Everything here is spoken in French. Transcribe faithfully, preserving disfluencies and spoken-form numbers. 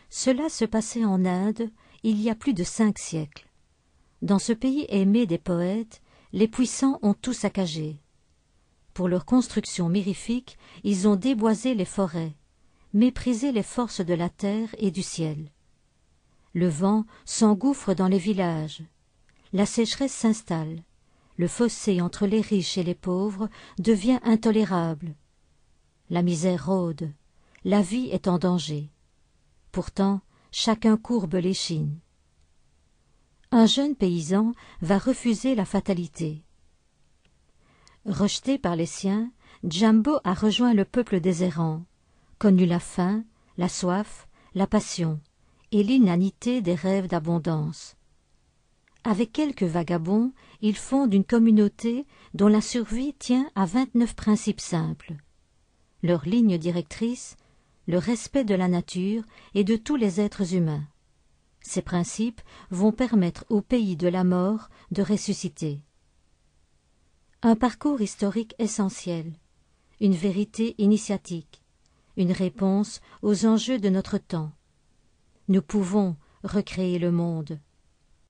Cela se passait en Inde il y a plus de cinq siècles. Dans ce pays aimé des poètes, les puissants ont tout saccagé. Pour leur construction mirifique, ils ont déboisé les forêts, méprisé les forces de la terre et du ciel. Le vent s'engouffre dans les villages, la sécheresse s'installe, le fossé entre les riches et les pauvres devient intolérable. La misère rôde, la vie est en danger. Pourtant, chacun courbe l'échine. Un jeune paysan va refuser la fatalité. Rejeté par les siens, Jambo a rejoint le peuple des errants, connu la faim, la soif, la passion et l'inanité des rêves d'abondance. Avec quelques vagabonds, il fonde une communauté dont la survie tient à vingt-neuf principes simples. Leur ligne directrice, le respect de la nature et de tous les êtres humains. Ces principes vont permettre au pays de la mort de ressusciter. Un parcours historique essentiel, une vérité initiatique, une réponse aux enjeux de notre temps. Nous pouvons recréer le monde.